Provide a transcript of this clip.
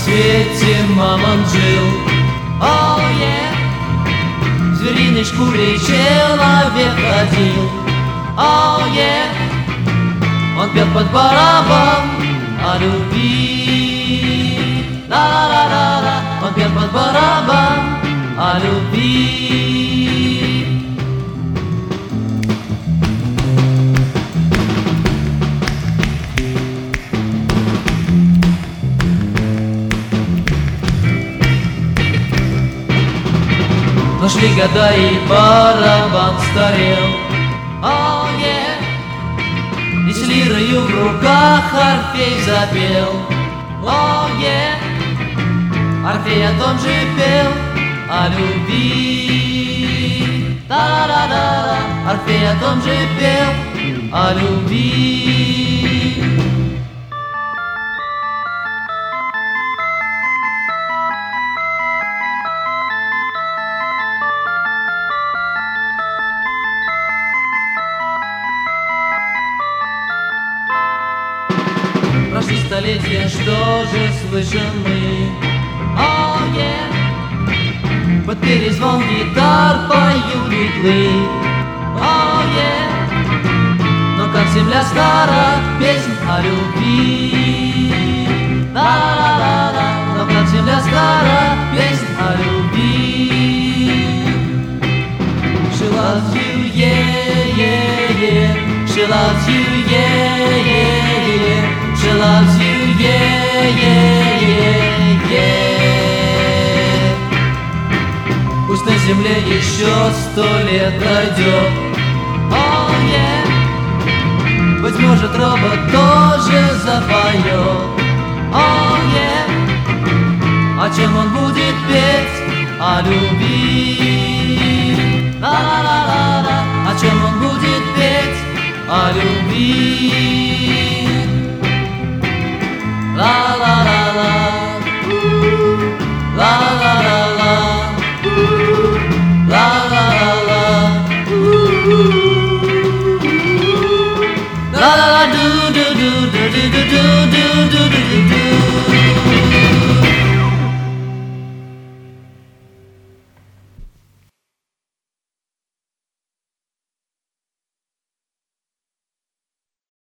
свете мамонт жил. О, в звериной шкуре человек ходил. О, он пел под барабан о любви. Ла-ла-ла-ла, он пел под барабан о любви. Но шли года и барабан старел. О, и с лирою в руках Орфей запел. О, Орфей о том же пел, о любви. Та-да-да-да, Орфей о том же пел, о любви. Прошли столетия, что же слышим мы? О, под перезвон гитар поют битлы. О, но как земля стара, песнь о любви. Да-да-да-да, но как земля стара, песнь о любви. She loves you, yeah, yeah, yeah. She loves you, yeah, yeah, yeah. She loves you, yeah, yeah, yeah, yeah. Пусть на земле еще 100 лет пройдет. Oh, быть может, робот тоже запоет. Oh, о чем он будет петь? О любви. Ла-ла-ла-ла-ла. О чем он будет петь? О любви.